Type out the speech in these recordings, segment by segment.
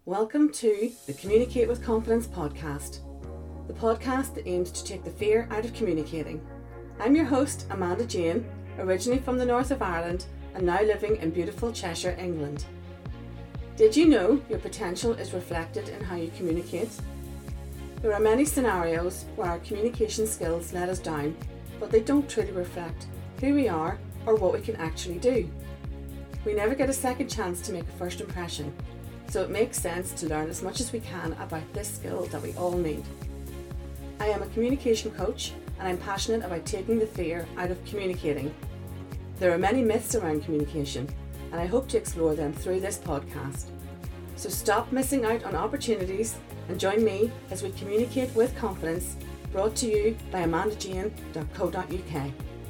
Welcome to the Communicate with Confidence podcast, the podcast that aims to take the fear out of communicating. I'm your host, Amanda Jane, originally from the north of Ireland and now living in beautiful Cheshire, England. Did you know your potential is reflected in how you communicate? There are many scenarios where our communication skills let us down, but they don't truly reflect who we are or what we can actually do. We never get a second chance to make a first impression, so it makes sense to learn as much as we can about this skill that we all need. I am a communication coach and I'm passionate about taking the fear out of communicating. There are many myths around communication and I hope to explore them through this podcast. So stop missing out on opportunities and join me as we communicate with confidence, brought to you by amandajane.co.uk.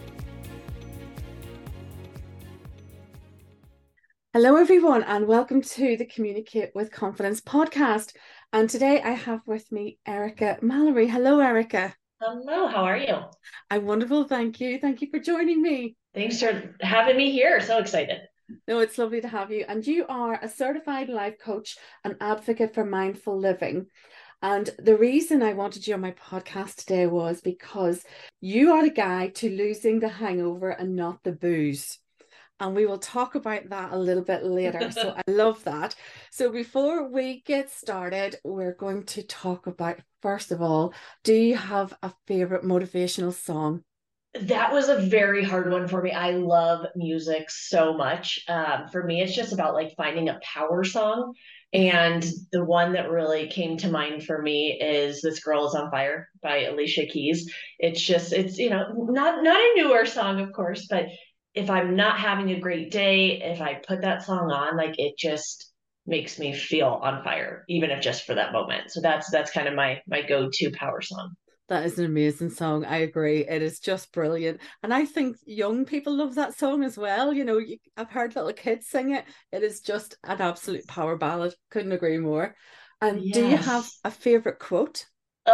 Hello everyone and welcome to the Communicate with Confidence podcast. And today I have with me Erica Mallory. Hello Erica. Hello, how are you? I'm wonderful, thank you. Thank you for joining me. Thanks for having me here. So excited. No, it's lovely to have you. And you are a certified life coach and advocate for mindful living. And the reason I wanted you on my podcast today was because you are the guide to losing the hangover and not the booze. And we will talk about that a little bit later. So I love that. So before we get started, we're going to talk about, first of all, do you have a favorite motivational song? That was a very hard one for me. I love music so much. For me, it's just about like finding a power song. And the one that really came to mind for me is This Girl Is on Fire by Alicia Keys. It's not a newer song, of course, but if I'm not having a great day, if I put that song on, like it just makes me feel on fire, even if just for that moment. So that's kind of my go-to power song. That is an amazing song. I agree. It is just brilliant. And I think young people love that song as well. I've heard little kids sing it. It is just an absolute power ballad. Couldn't agree more. And do you have Yes. a favorite quote?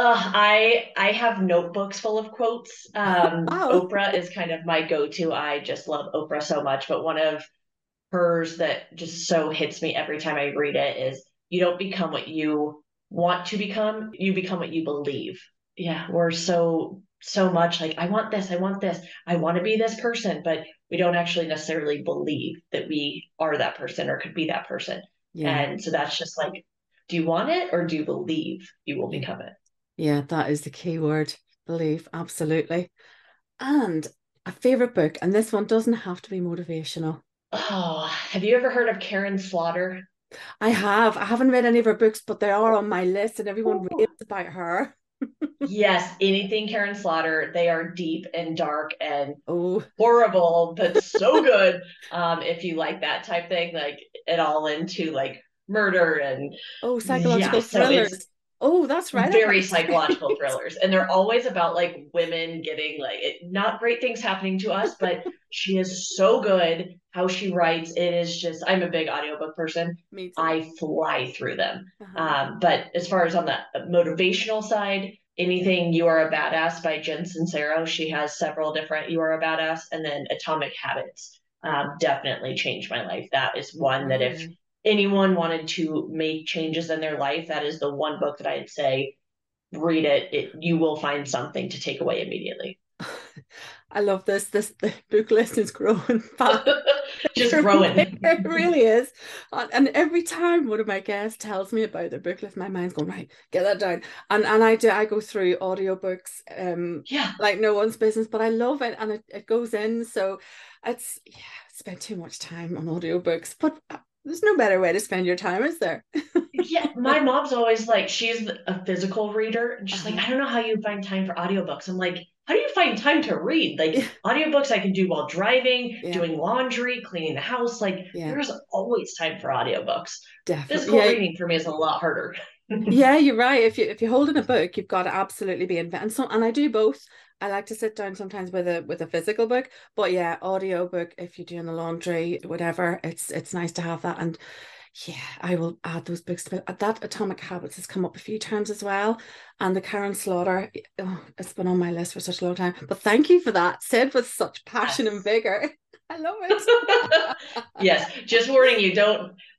I have notebooks full of quotes. Oh, Oprah is kind of my go-to. I just love Oprah so much, but one of hers that just so hits me every time I read it is you don't become what you want to become, you become what you believe. Yeah, we're so much like, I want this, I want to be this person, but we don't actually necessarily believe that we are that person or could be that person. yeah. And so that's just like, do you want it or do you believe you will Yeah. become it? Yeah, that is the key word. Believe. Absolutely. And a favorite book, and this one doesn't have to be motivational. Oh, have you ever heard of Karen Slaughter? I have. I haven't read any of her books, but they are on my list, and everyone Ooh. raves about her. Yes, anything Karen Slaughter, they are deep and dark and Oh, horrible, but so good. If you like that type thing, like it all into like murder and oh, yeah, psychological so it's thrillers. Oh, that's right up my very psychological street. thrillers. And they're always about like women getting like not great things happening to us, but she is so good how she writes. It is just, I'm a big audiobook person. Me too. I fly through them. Uh-huh. But as far as on the motivational side, anything You Are a Badass by Jen Sincero, she has several different You Are a Badass, and then Atomic Habits definitely changed my life. That is one that if Really? anyone wanted to make changes in their life, that is the one book that I'd say read it. You will find something to take away immediately. I love this. The book list is growing fast. Just growing. It really is. And every time one of my guests tells me about their book list, my mind's going, right, get that down. And I go through audiobooks, Yeah. like no one's business, but I love it and it goes in. So yeah, spend too much time on audiobooks, but there's no better way to spend your time, is there? Yeah, my mom's always like, she's a physical reader, and she's like, Uh-huh. I don't know how you find time for audiobooks. I'm like, how do you find time to read? Like, Yeah, audiobooks I can do while driving, yeah, doing laundry, cleaning the house. Like, yeah, there's always time for audiobooks. definitely. Physical Yeah, reading for me is a lot harder. yeah, you're right. If you're holding a book, you've got to absolutely be in and so and I do both. I like to sit down sometimes with a physical book, but yeah, audio book if you're doing the laundry, whatever. It's nice to have that. And yeah, I will add those books to it. That Atomic Habits has come up a few times as well. And the Karen Slaughter, oh, it's been on my list for such a long time. But thank you for that. Said with such passion and Yes. vigor. I love it. Yes, just warning you, don't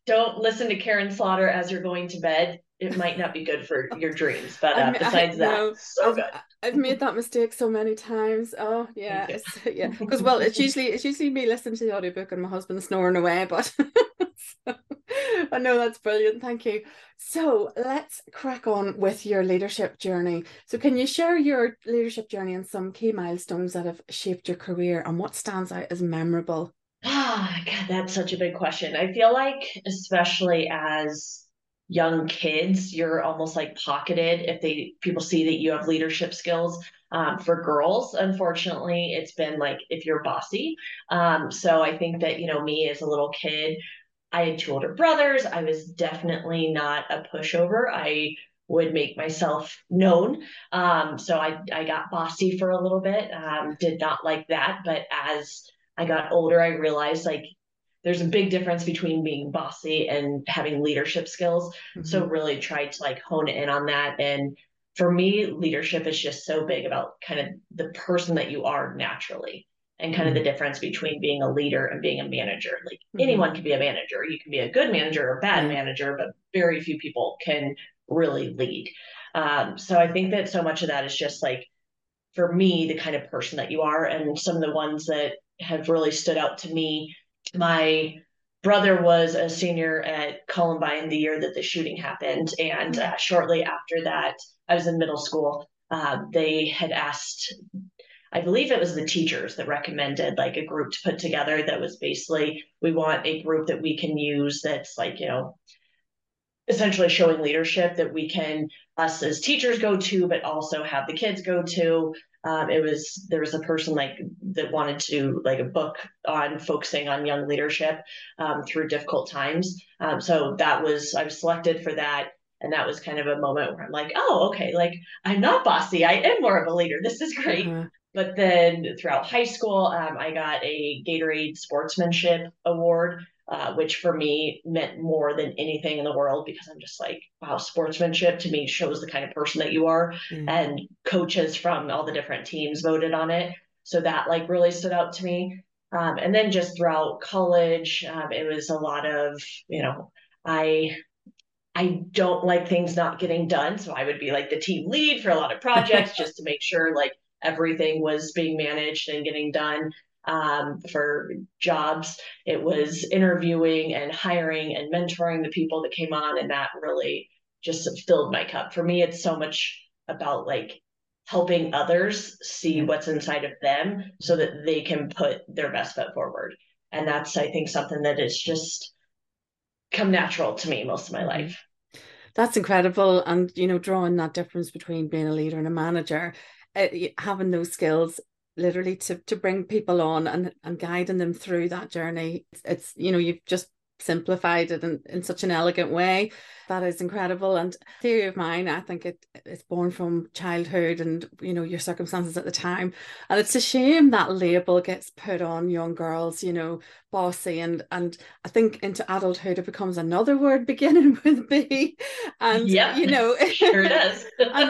don't listen to Karen Slaughter as you're going to bed. It might not be good for your dreams, but I besides that, no, so good. I've made that mistake so many times. Oh Me yeah, too. yeah. Because well, it's usually me listening to the audiobook and my husband snoring away. But so, I know that's brilliant. Thank you. So let's crack on with your leadership journey. So can you share your leadership journey and some key milestones that have shaped your career and what stands out as memorable? Ah, God, that's such a big question. I feel like, especially as young kids, you're almost like pocketed if people see that you have leadership skills. For girls, unfortunately, it's been like if you're bossy. So I think that, me as a little kid, I had two older brothers. I was definitely not a pushover. I would make myself known. So I got bossy for a little bit, did not like that. But as I got older, I realized like there's a big difference between being bossy and having leadership skills. So Mhm. really tried to like hone in on that. And for me, leadership is just so big about kind of the person that you are naturally and kind of the difference between being a leader and being a manager. Like Mhm. anyone can be a manager. You can be a good manager or a bad Yeah. manager, but very few people can really lead. So I think that so much of that is just like, for me, the kind of person that you are. And some of the ones that have really stood out to me, my brother was a senior at Columbine the year that the shooting happened. And Mm. shortly after that, I was in middle school. They had asked, I believe it was the teachers that recommended like a group to put together that was basically, we want a group that we can use that's like, essentially showing leadership that we can, us as teachers, go to, but also have the kids go to. There was a person like that wanted to like a book on focusing on young leadership through difficult times. So I was selected for that. And that was kind of a moment where I'm like, oh, okay, like I'm not bossy. I am more of a leader. This is great. Uh-huh. But then throughout high school, I got a Gatorade Sportsmanship Award, which for me meant more than anything in the world because I'm just like, wow, sportsmanship to me shows the kind of person that you are. Yeah. And coaches from all the different teams voted on it. So that like really stood out to me. And then just throughout college, it was a lot of, I I don't like things not getting done. So I would be like the team lead for a lot of projects just to make sure like everything was being managed and getting done. For jobs, it was interviewing and hiring and mentoring the people that came on. And that really just filled my cup. For me, it's so much about like helping others see Yeah. what's inside of them so that they can put their best foot forward. And that's, I think, something that is just come natural to me most of my Mhm. life. That's incredible. And, drawing that difference between being a leader and a manager, having those skills literally to bring people on and guiding them through that journey. You've just simplified it in such an elegant way. That is incredible. And theory of mine, I think it's born from childhood and, your circumstances at the time. And it's a shame that label gets put on young girls, bossy. And I think into adulthood, it becomes another word beginning with B. And, Yep, sure does.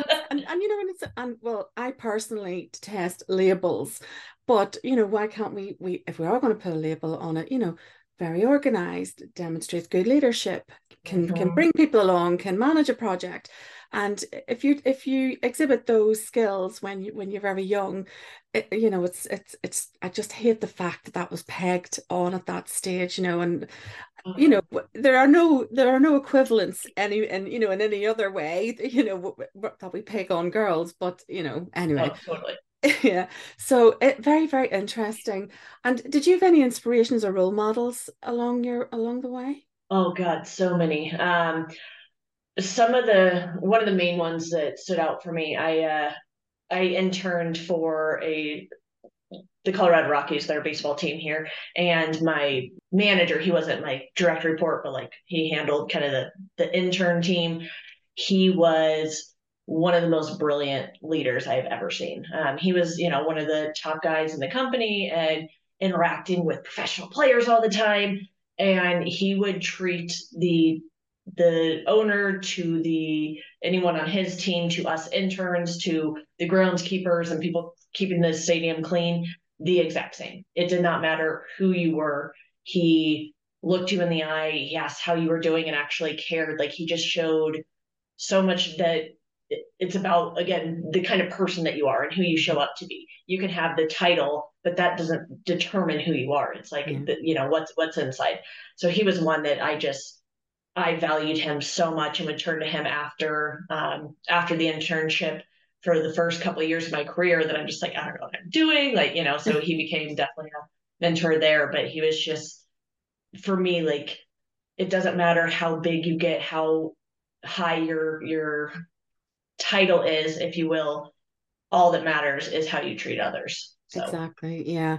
and well, I personally detest labels, but why can't we if we are going to put a label on it, very organized, demonstrates good leadership, can Mhm. bring people along, can manage a project. And if you exhibit those skills when you're very young, it's I just hate the fact that was pegged on at that stage, and Mhm. there are no equivalents in any other way, that we peg on girls, but anyway. Oh, totally. Yeah, so very, very interesting. And did you have any inspirations or role models along the way? Oh God, so many. Some of the one of the main ones that stood out for me, I interned for a the Colorado Rockies, their baseball team here, and my manager, he wasn't my direct report, but like he handled kind of the intern team. He was one of the most brilliant leaders I've ever seen. He was, one of the top guys in the company and interacting with professional players all the time. And he would treat the owner to the anyone on his team to us interns to the groundskeepers and people keeping the stadium clean the exact same. It did not matter who you were. He looked you in the eye, he asked how you were doing and actually cared. Like he just showed so much that it's about, again, the kind of person that you are and who you show up to be. You can have the title, but that doesn't determine who you are. It's like, Yeah. what's inside. So he was one that I valued him so much and would turn to him after the internship for the first couple of years of my career that I'm just like, I don't know what I'm doing. Like, so he became definitely a mentor there, but he was just, for me, like, it doesn't matter how big you get, how high your title is, if you will. All that matters is how you treat others. So, Exactly. Yeah.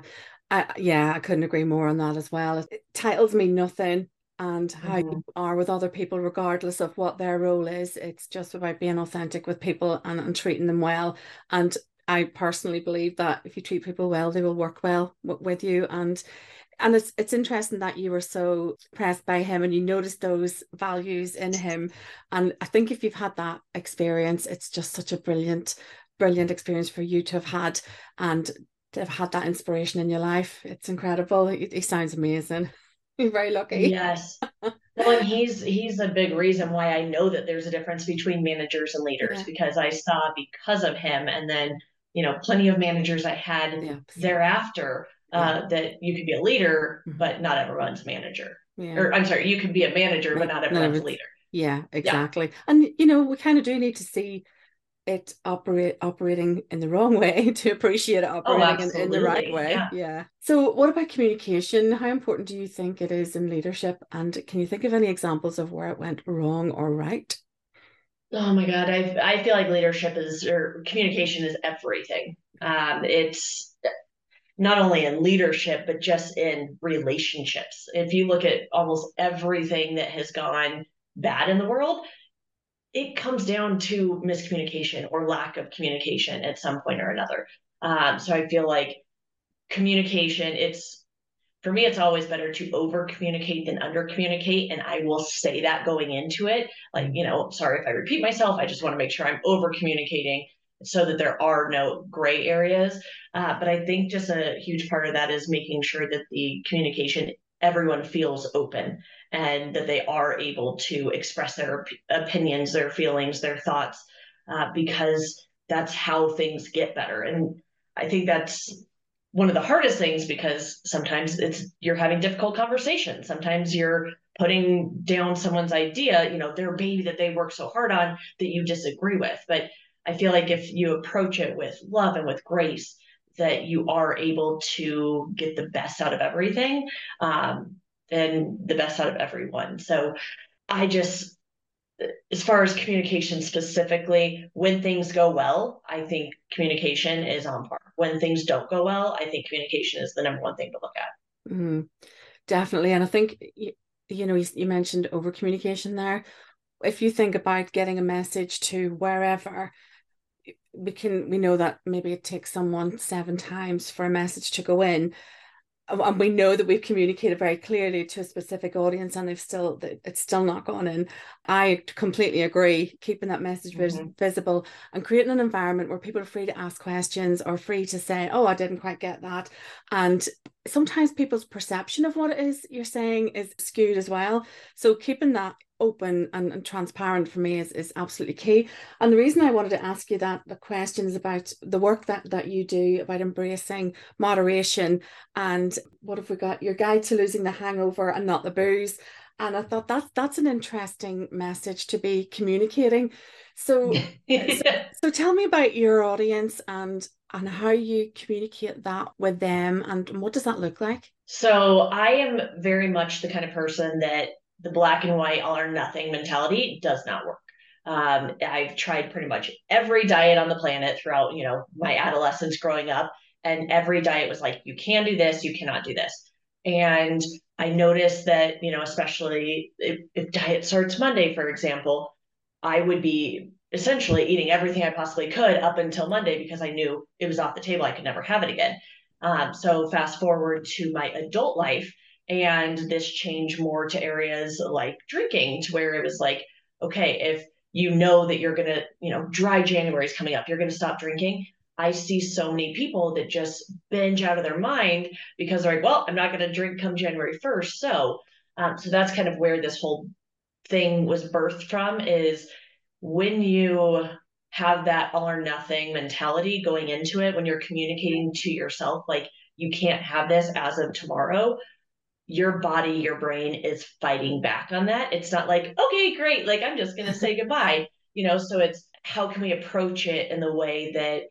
I couldn't agree more on that as well. Titles mean nothing, and how you mhm. are with other people, regardless of what their role is. It's just about being authentic with people and treating them well. And I personally believe that if you treat people well, they will work well with you. And it's interesting that you were so impressed by him and you noticed those values in him. And I think if you've had that experience, it's just such a brilliant experience for you to have had, and to have had that inspiration in your life. It's incredible. He sounds amazing. You're very lucky. Yes. Well, and he's a big reason why I know that there's a difference between managers and leaders, Yeah, because I saw, because of him, and then plenty of managers I had the opposite. thereafter, Yeah. that you could be a leader, Mhm. but not everyone's manager. Yeah. Or I'm sorry, you could be a manager, but Like, not none of everyone's a it's, leader. yeah, Yeah. exactly. And we kind of do need to see it operating in the wrong way to appreciate it Oh, operating in the right absolutely. way. Yeah. Yeah. So what about communication? How important do you think it is in leadership? And can you think of any examples of where it went wrong or right? Oh my God, I feel like leadership is, or communication is everything. It's not only in leadership, but just in relationships. If you look at almost everything that has gone bad in the world, it comes down to miscommunication or lack of communication at some point or another. So I feel like communication, it's, for me, it's always better to over communicate than under communicate. And I will say that going into it. Like, sorry if I repeat myself. I just want to make sure I'm over communicating so that there are no gray areas. But I think just a huge part of that is making sure that the communication, everyone feels open and that they are able to express their opinions, their feelings, their thoughts, because that's how things get better. And I think that's one of the hardest things, because sometimes you're having difficult conversations. Sometimes you're putting down someone's idea, their baby that they work so hard on, that you disagree with. But I feel like if you approach it with love and with grace, that you are able to get the best out of everything, and the best out of everyone. So I just, as far as communication specifically, when things go well, I think communication is on par. When things don't go well, I think communication is the number one thing to look at. Mm, definitely. And I think, you mentioned over communication there. If you think about getting a message to wherever, we know that maybe it takes someone 7 times for a message to go in, and we know that we've communicated very clearly to a specific audience, and it's still not gone in. I completely agree. Keeping that message Mm-hmm. visible and creating an environment where people are free to ask questions or free to say, oh, I didn't quite get that. And sometimes people's perception of what it is you're saying is skewed as well. So keeping that open and transparent for me is absolutely key. And the reason I wanted to ask you the question is about the work that you do about embracing moderation. And what have we got? Your guide to losing the hangover and not the booze. And I thought that's an interesting message to be communicating. So, so, so tell me about your audience and how you communicate that with them, and what does that look like? So I am very much the kind of person that the black and white, all or nothing mentality does not work. I've tried pretty much every diet on the planet throughout, my adolescence growing up, and every diet was like, you can do this, you cannot do this. And I noticed that, especially if diet starts Monday, for example, I would be essentially eating everything I possibly could up until Monday because I knew it was off the table. I could never have it again. So fast forward to my adult life, and this changed more to areas like drinking, to where it was like, okay, if you know that you're gonna, dry January is coming up, you're gonna stop drinking. I see so many people that just binge out of their mind because they're like, well, I'm not gonna drink come January 1st. So So that's kind of where this whole thing was birthed from, is when you have that all or nothing mentality going into it, when you're communicating to yourself, like, you can't have this as of tomorrow, your body, your brain is fighting back on that. It's not like, okay, great, like I'm just going to say goodbye, so it's how can we approach it in the way that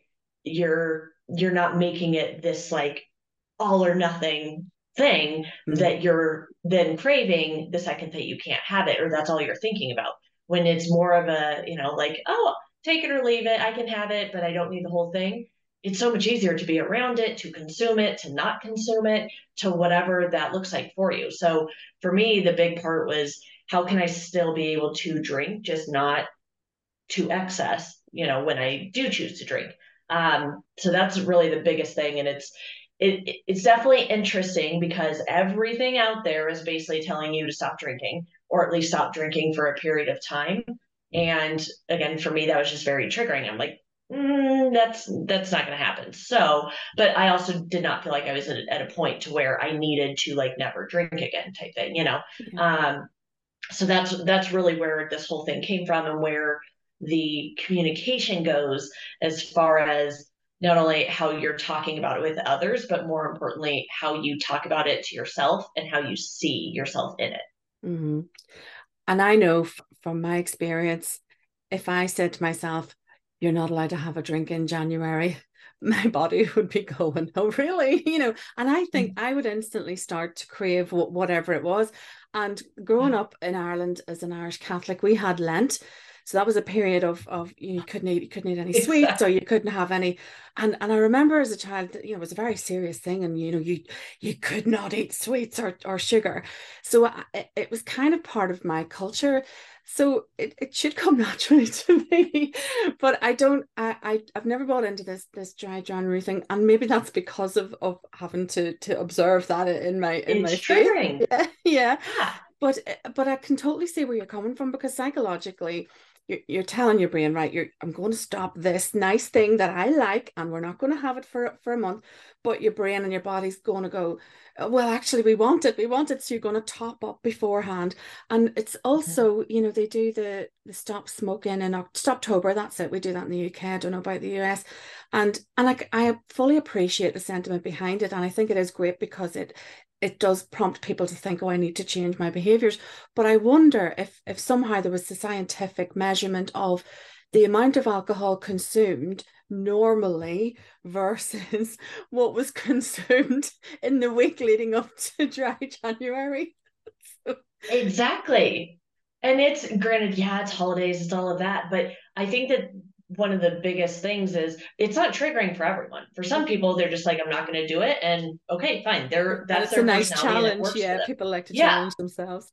you're not making it this like all or nothing thing that you're then craving the second that you can't have it, or that's all you're thinking about. When it's more of a, like, oh, take it or leave it, I can have it, but I don't need the whole thing. It's so much easier to be around it, to consume it, to not consume it, to whatever that looks like for you. So for me, the big part was, how can I still be able to drink, just not to excess, when I do choose to drink. So that's really the biggest thing. And it's definitely interesting because everything out there is basically telling you to stop drinking, or at least stop drinking for a period of time. And again, for me, that was just very triggering. I'm like, that's not going to happen. So, but I also did not feel like I was at a point to where I needed to like never drink again type thing, Yeah. So that's really where this whole thing came from, and where the communication goes, as far as not only how you're talking about it with others, but more importantly, how you talk about it to yourself and how you see yourself in it. Mm-hmm. And I know from my experience, if I said to myself, you're not allowed to have a drink in January, my body would be going, oh, really? And I think I would instantly start to crave whatever it was. And growing up in Ireland as an Irish Catholic, we had Lent. So that was a period of you couldn't eat any sweets, or Exactly. you couldn't have any. And I remember as a child, it was a very serious thing, and you could not eat sweets or sugar. So it was kind of part of my culture. So it should come naturally to me. But I don't I've never bought into this dry January thing. And maybe that's because of having to observe that in my It's faith. triggering. Yeah, yeah. Yeah. But I can totally see where you're coming from, because psychologically you're telling your brain, right, I'm going to stop this nice thing that I like, and we're not going to have it for a month. But your brain and your body's going to go, well, actually, we want it, so you're going to top up beforehand. And it's also, they do the stop smoking in October. That's it. We do that in the UK. I don't know about the US. And like, I fully appreciate the sentiment behind it, and I think it is great because it does prompt people to think, oh, I need to change my behaviors. But I wonder if somehow there was a scientific measurement of the amount of alcohol consumed normally versus what was consumed in the week leading up to dry January. So, Exactly. And it's granted, yeah, it's holidays, it's all of that. But I think that one of the biggest things is it's not triggering for everyone. For some people, they're just like, I'm not going to do it. And okay, fine. and That's it's a their nice personality and it challenge. works for Yeah, them. people like to Yeah, challenge themselves.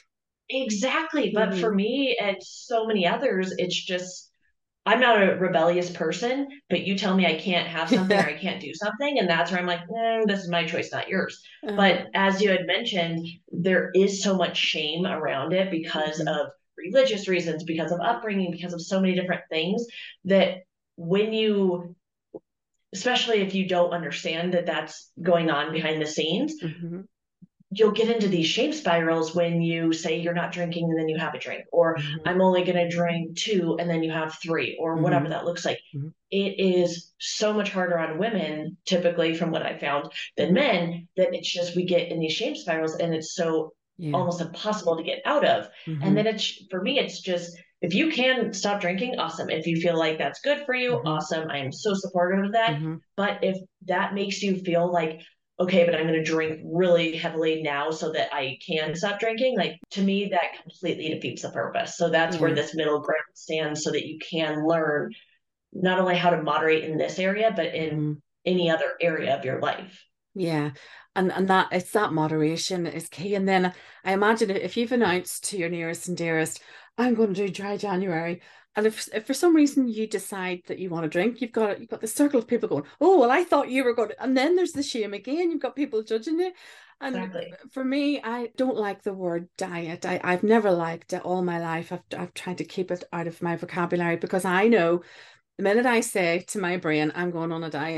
exactly. But for Mm-hmm. me and so many others, it's just, I'm not a rebellious person, but you tell me I can't have something or Yeah. I can't do something. And that's where I'm like, this is my choice, not yours. Uh-huh. But as you had mentioned, there is so much shame around it because Mm-hmm. of religious reasons, because of upbringing, because of so many different things, that when you, especially if you don't understand that that's going on behind the scenes, Mm-hmm. you'll get into these shame spirals when you say you're not drinking and then you have a drink, or Mm-hmm. I'm only going to drink two and then you have three, or whatever Mm-hmm. that looks like. It is so much harder on women, typically, from what I found, than Mm-hmm. men, that it's just we get in these shame spirals and it's so Yeah. almost impossible to get out of. And Mm-hmm. then it's, for me, it's just, if you can stop drinking, awesome. If you feel like that's good for you, Mm-hmm. awesome. I am so supportive of that. Mm-hmm. But if that makes you feel like, okay, but I'm going to drink really heavily now so that I can stop drinking, like, to me, that completely defeats the purpose. So that's where Yeah. this middle ground stands, so that you can learn not only how to moderate in this area, but in Mm-hmm. any other area of your life. Yeah. And that it's that moderation is key. And then I imagine if you've announced to your nearest and dearest, I'm going to do dry January. And if for some reason you decide that you want to drink, you've got the circle of people going, oh, well, I thought you were going to, and then there's the shame again. You've got people judging you. And Exactly. for me, I don't like the word diet. I've never liked it all my life. I've tried to keep it out of my vocabulary, because I know the minute I say to my brain, I'm going on a diet,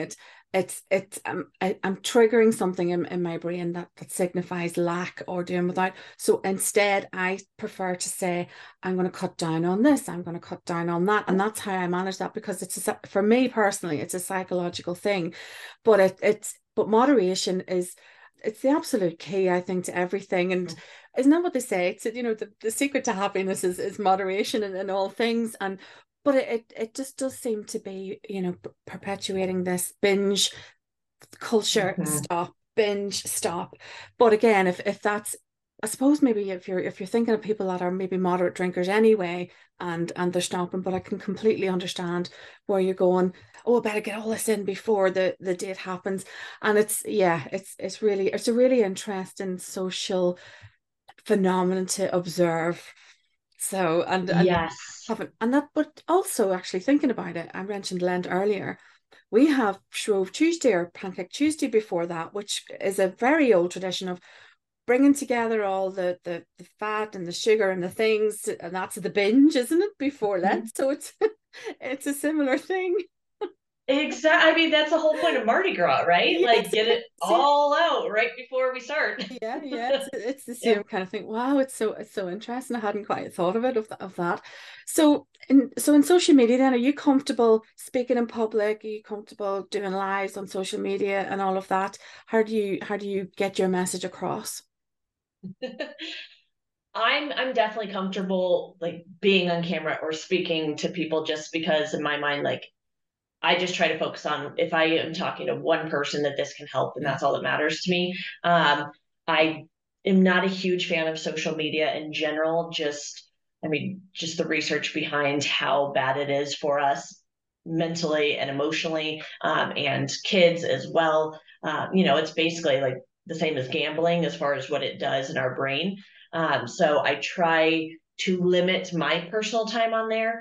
I'm triggering something in my brain that signifies lack or doing without. So instead, I prefer to say, I'm going to cut down on this, I'm going to cut down on that. And that's how I manage that, because for me personally, it's a psychological thing. But but moderation is, it's the absolute key, I think, to everything. And isn't that what they say? It's, the secret to happiness is moderation in all things. And but it just does seem to be, perpetuating this binge culture. Mhm. Stop, binge, stop. But again, if that's, I suppose, maybe if you're thinking of people that are maybe moderate drinkers anyway, and they're stopping, but I can completely understand where you're going. Oh, I better get all this in before the date happens. And it's a really interesting social phenomenon to observe. So, and Yes. haven't, and that, but also actually thinking about it, I mentioned Lent earlier. We have Shrove Tuesday or Pancake Tuesday before that, which is a very old tradition of bringing together all the fat and the sugar and the things, and that's the binge, isn't it, before Lent? So it's it's a similar thing. Exactly. I mean, that's the whole point of Mardi Gras, right? Yes, Like, get it same. all out right before we start. Yeah, it's the Yep. same kind of thing. Wow, it's so interesting. I hadn't quite thought of it of that. So in social media, then, are you comfortable speaking in public? Are you comfortable doing lives on social media and all of that? How do you get your message across? I'm definitely comfortable like being on camera or speaking to people just because in my mind, like I just try to focus on if I am talking to one person that this can help, and Yeah. that's all that matters to me. I am not a huge fan of social media in general. I mean, just the research behind how bad it is for us mentally and emotionally, and kids as well. It's basically like the same as gambling as far as what it does in our brain. So I try to limit my personal time on there.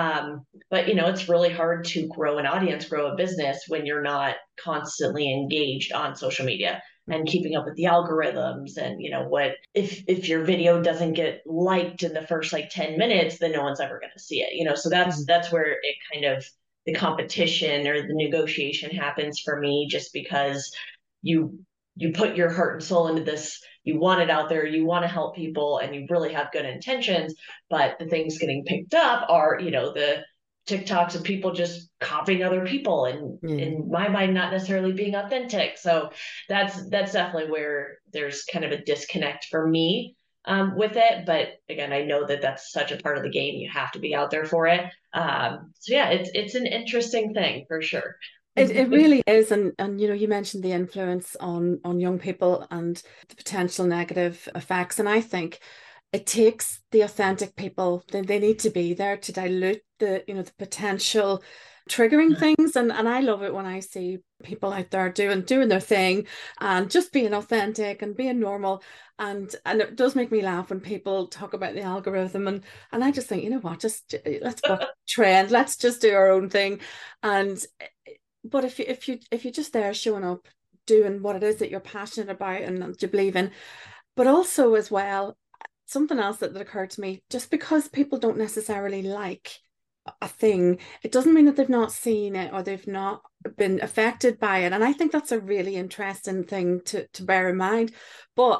But it's really hard to grow an audience, grow a business when you're not constantly engaged on social media and Mhm. keeping up with the algorithms. And what if your video doesn't get liked in the first like 10 minutes, then no one's ever going to see it. So Mhm. that's where it kind of the competition or the negotiation happens for me, just because you you put your heart and soul into this, you want it out there, you want to help people, and you really have good intentions, but the things getting picked up are the TikToks of people just copying other people, and Yeah. in my mind not necessarily being authentic. So that's definitely where there's kind of a disconnect for me, with it. But again, I know that that's such a part of the game, you have to be out there for it. So yeah, it's an interesting thing for sure. It really is, and you mentioned the influence on young people and the potential negative effects, and I think it takes the authentic people. They need to be there to dilute the potential triggering things, and I love it when I see people out there doing their thing and just being authentic and being normal, and it does make me laugh when people talk about the algorithm, and I just think, you know what, just let's buck trend, let's just do our own thing. And but if you're just there showing up, doing what it is that you're passionate about and that you believe in, but also as well, something else that occurred to me, just because people don't necessarily like a thing, it doesn't mean that they've not seen it or they've not been affected by it. And I think that's a really interesting thing to bear in mind. But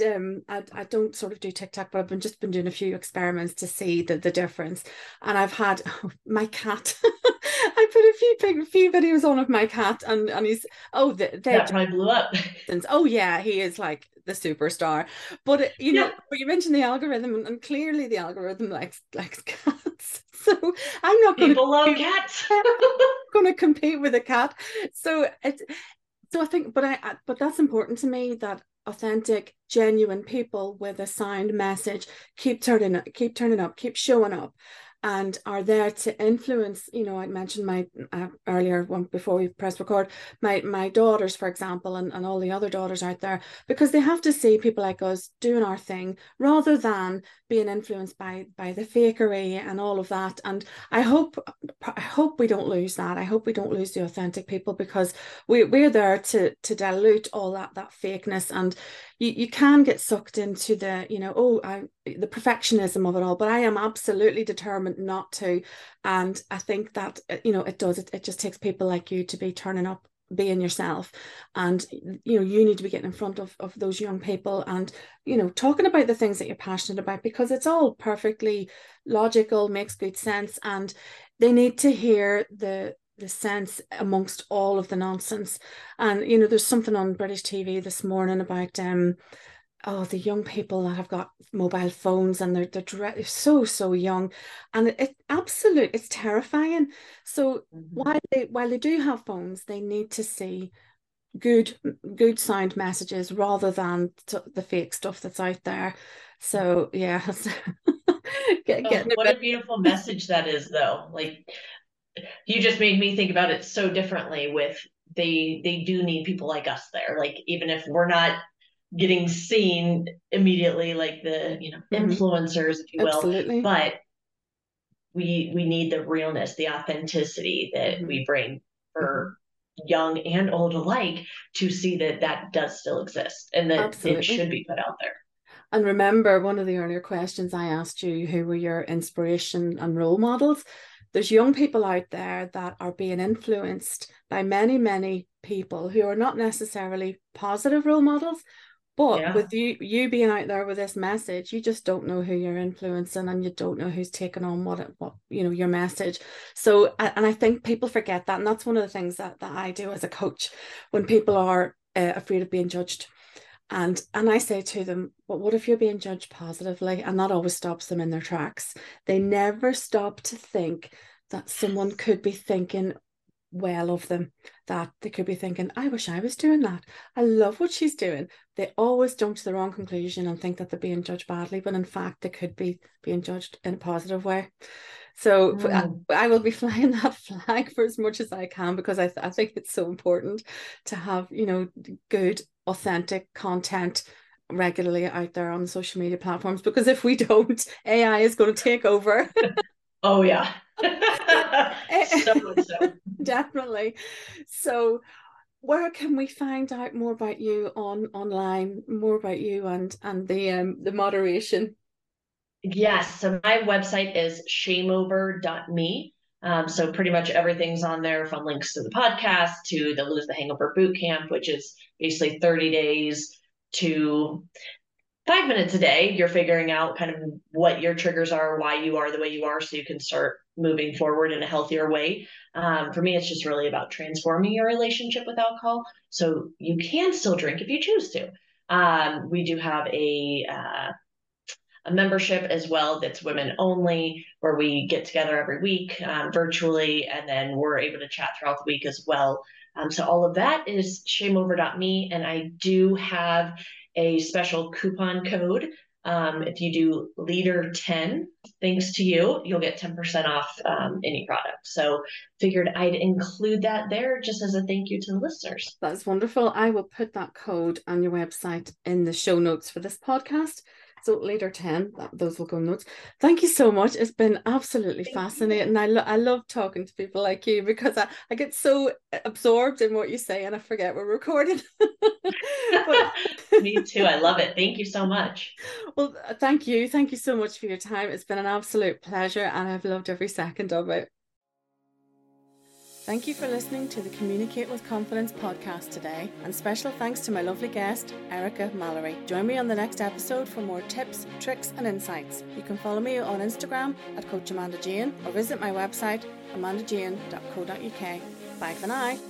I don't sort of do TikTok, but I've been doing a few experiments to see the difference. And I've had my cat. I put a few videos on of my cat, and he's, oh, they're That probably blew up. just, oh yeah, he is like the superstar. But Yeah, but you mentioned the algorithm, and clearly the algorithm likes cats. So I'm not going to people love compete. cats. I'm going to compete with a cat. So it's, so I think, but that's important to me, that authentic, genuine people with a sound message keep turning up, keep showing up, and are there to influence. I mentioned my earlier one before we press record, my daughters, for example, and all the other daughters out there, because they have to see people like us doing our thing rather than being influenced by the fakery and all of that. And I hope we don't lose that. I hope we don't lose the authentic people, because we're there to dilute all that fakeness. And you can get sucked into the perfectionism of it all, but I am absolutely determined not to. And I think that it just takes people like you to be turning up being yourself. And, you know, you need to be getting in front of those young people and, you know, talking about the things that you're passionate about, because it's all perfectly logical, makes good sense. And they need to hear the sense amongst all of the nonsense. And, you know, there's something on British TV this morning about the young people that have got mobile phones, and they're so young, and it's terrifying. So while they do have phones, they need to see good sound messages rather than the fake stuff that's out there. So yeah. What a beautiful message that is, though. Like, you just made me think about it so differently. With they do need people like us there. Like, even if we're not getting seen immediately, like the influencers, if you will, Absolutely. but we need the realness, the authenticity that we bring for young and old alike, to see that that does still exist and that it Absolutely. should be put out there. And remember, one of the earlier questions I asked you, who were your inspiration and role models? There's young people out there that are being influenced by many people who are not necessarily positive role models. But with you being out there with this message, you just don't know who you're influencing, and you don't know who's taking on what you know, your message. So, and I think people forget that, and that's one of the things that I do as a coach when people are afraid of being judged. And I say to them, but what if you're being judged positively? And that always stops them in their tracks. They never stop to think that someone could be thinking well of them, that they could be thinking, I wish I was doing that. I love what she's doing. They always jump to the wrong conclusion and think that they're being judged badly, but in fact, they could be being judged in a positive way. So I will be flying that flag for as much as I can, because I think it's so important to have, you know, good, authentic content regularly out there on the social media platforms, because if we don't, AI is going to take over. Oh yeah. So Definitely. So where can we find out more about you online, more about you and the moderation? Yes, so my website is shameover.me. So pretty much everything's on there, from links to the podcast to the Lose the Hangover Bootcamp, which is basically 30 days to 5 minutes a day. You're figuring out kind of what your triggers are, why you are the way you are, so you can start moving forward in a healthier way. For me, it's just really about transforming your relationship with alcohol, so you can still drink if you choose to. We do have a membership as well that's women only, where we get together every week virtually, and then we're able to chat throughout the week as well. So all of that is shameover.me, and I do have a special coupon code. If you do Leader10, thanks to you, you'll get 10% off any product. So figured I'd include that there just as a thank you to the listeners. That's wonderful. I will put that code on your website in the show notes for this podcast. So Leader10, those will go notes. Thank you so much. It's been absolutely fascinating. I love talking to people like you, because I get so absorbed in what you say and I forget we're recording. Me too. I love it. Thank you so much. Well, thank you. Thank you so much for your time. It's been an absolute pleasure, and I've loved every second of it. Thank you for listening to the Communicate with Confidence podcast today, and special thanks to my lovely guest, Erica Mallory. Join me on the next episode for more tips, tricks and insights. You can follow me on Instagram at Coach Amanda Jane, or visit my website amandajane.co.uk. Bye for now.